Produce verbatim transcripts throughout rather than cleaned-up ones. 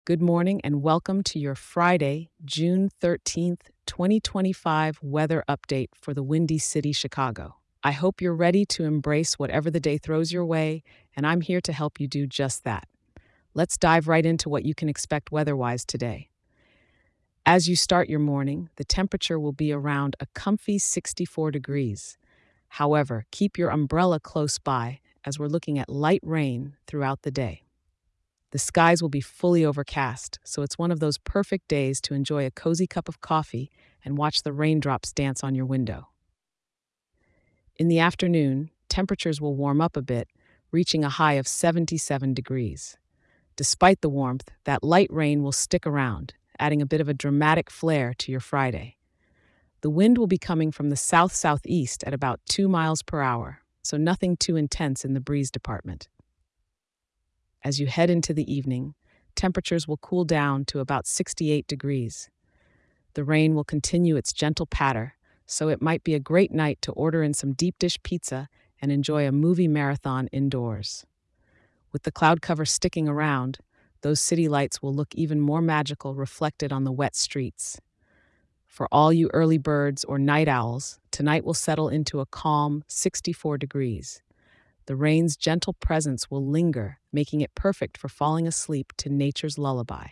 Good morning and welcome to your Friday, June thirteenth, twenty twenty-five weather update for the Windy City, Chicago. I hope you're ready to embrace whatever the day throws your way, and I'm here to help you do just that. Let's dive right into what you can expect weather-wise today. As you start your morning, the temperature will be around a comfy sixty-four degrees. However, keep your umbrella close by as we're looking at light rain throughout the day. The skies will be fully overcast, so it's one of those perfect days to enjoy a cozy cup of coffee and watch the raindrops dance on your window. In the afternoon, temperatures will warm up a bit, reaching a high of seventy-seven degrees. Despite the warmth, that light rain will stick around, adding a bit of a dramatic flair to your Friday. The wind will be coming from the south-southeast at about two miles per hour, so nothing too intense in the breeze department. As you head into the evening, temperatures will cool down to about sixty-eight degrees. The rain will continue its gentle patter, so it might be a great night to order in some deep dish pizza and enjoy a movie marathon indoors. With the cloud cover sticking around, those city lights will look even more magical reflected on the wet streets. For all you early birds or night owls, tonight will settle into a calm sixty-four degrees. The rain's gentle presence will linger, making it perfect for falling asleep to nature's lullaby.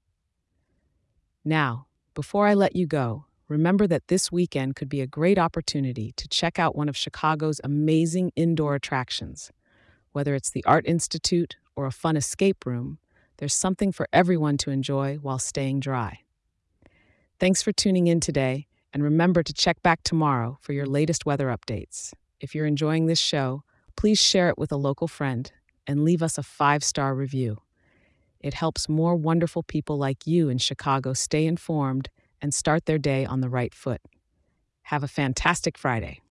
Now, before I let you go, remember that this weekend could be a great opportunity to check out one of Chicago's amazing indoor attractions. Whether it's the Art Institute or a fun escape room, there's something for everyone to enjoy while staying dry. Thanks for tuning in today, and remember to check back tomorrow for your latest weather updates. If you're enjoying this show, please share it with a local friend and leave us a five-star review. It helps more wonderful people like you in Chicago stay informed and start their day on the right foot. Have a fantastic Friday.